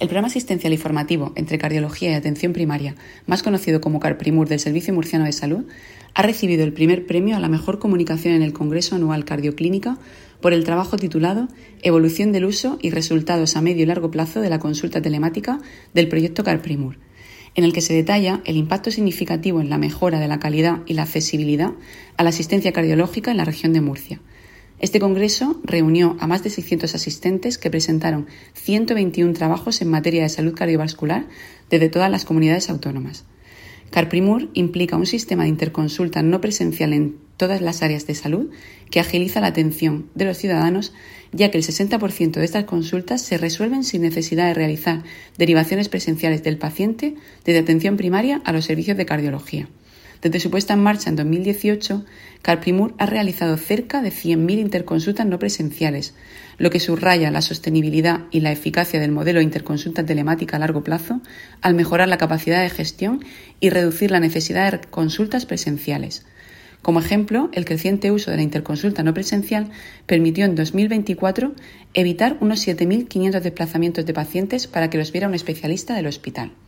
El programa asistencial y formativo entre cardiología y atención primaria, más conocido como CarPrimur del Servicio Murciano de Salud, ha recibido el primer premio a la mejor comunicación en el Congreso Anual Cardioclínica por el trabajo titulado Evolución del uso y resultados a medio y largo plazo de la consulta telemática del proyecto CarPrimur, en el que se detalla el impacto significativo en la mejora de la calidad y la accesibilidad a la asistencia cardiológica en la región de Murcia. Este congreso reunió a más de 600 asistentes que presentaron 121 trabajos en materia de salud cardiovascular desde todas las comunidades autónomas. CarPrimur implica un sistema de interconsulta no presencial en todas las áreas de salud que agiliza la atención de los ciudadanos, ya que el 60% de estas consultas se resuelven sin necesidad de realizar derivaciones presenciales del paciente desde atención primaria a los servicios de cardiología. Desde su puesta en marcha en 2018, CarPrimur ha realizado cerca de 100.000 interconsultas no presenciales, lo que subraya la sostenibilidad y la eficacia del modelo de interconsulta telemática a largo plazo al mejorar la capacidad de gestión y reducir la necesidad de consultas presenciales. Como ejemplo, el creciente uso de la interconsulta no presencial permitió en 2024 evitar unos 7.500 desplazamientos de pacientes para que los viera un especialista del hospital.